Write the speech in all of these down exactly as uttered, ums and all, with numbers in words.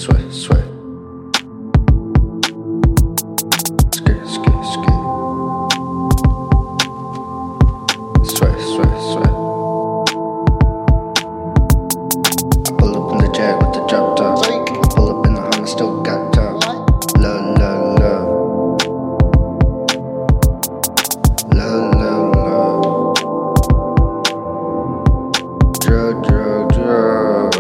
sweat, sweat. Skit, skit, skit. Sweat, sweat, sweat. I pull up in the Jag with the drop top. I pull up in the Honda, still got top. Love, love, love. Love, love, love. Drug, drug, drug.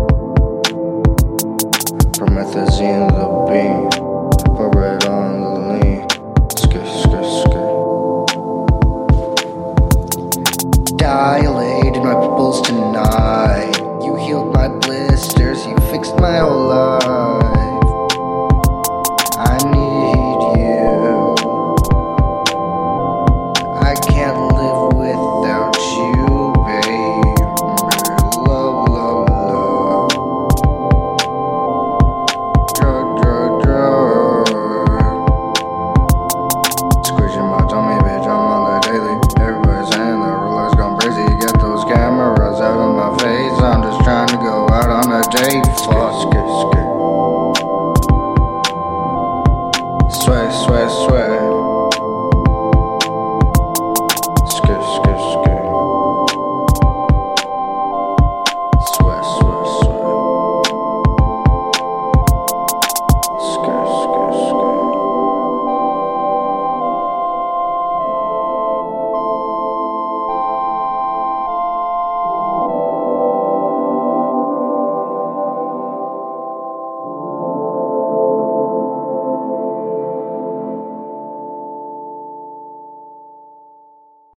Promethazine, the beam. Pour it on the lean. Skit, skit, skit. Dilated my pupils tonight. You healed my blisters, you fixed my whole life. I need you. I can't live without you, babe. Love, love, love. Drug, drug, drug. Squish your mouth on me, bitch, I'm on the daily. Everybody's saying the roulette's gone crazy. Get those cameras out of my face. I'm just trying to go out on a date. Fuck, skit, skit. Sweat, sweat, sweat.